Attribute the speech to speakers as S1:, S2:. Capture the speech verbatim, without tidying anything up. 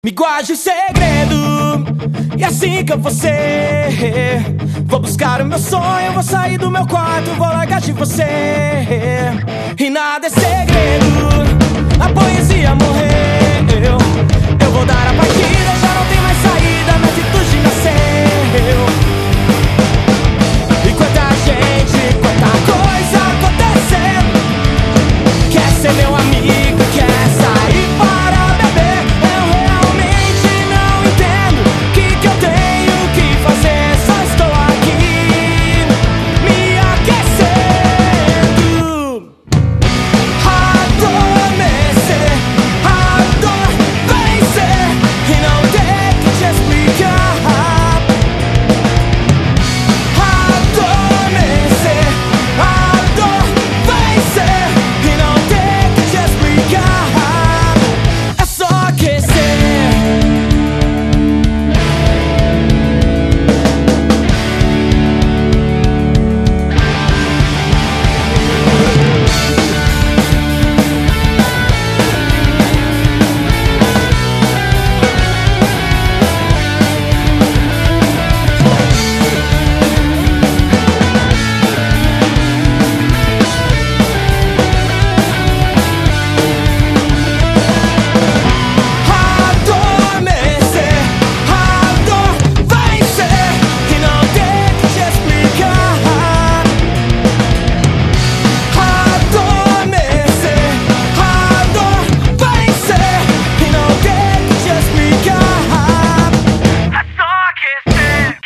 S1: Me guarde em segredo, e assim que eu vou ser. Vou buscar o meu sonho, vou sair do meu quarto, vou largar de você. E nada é segredo, a poesia morreu.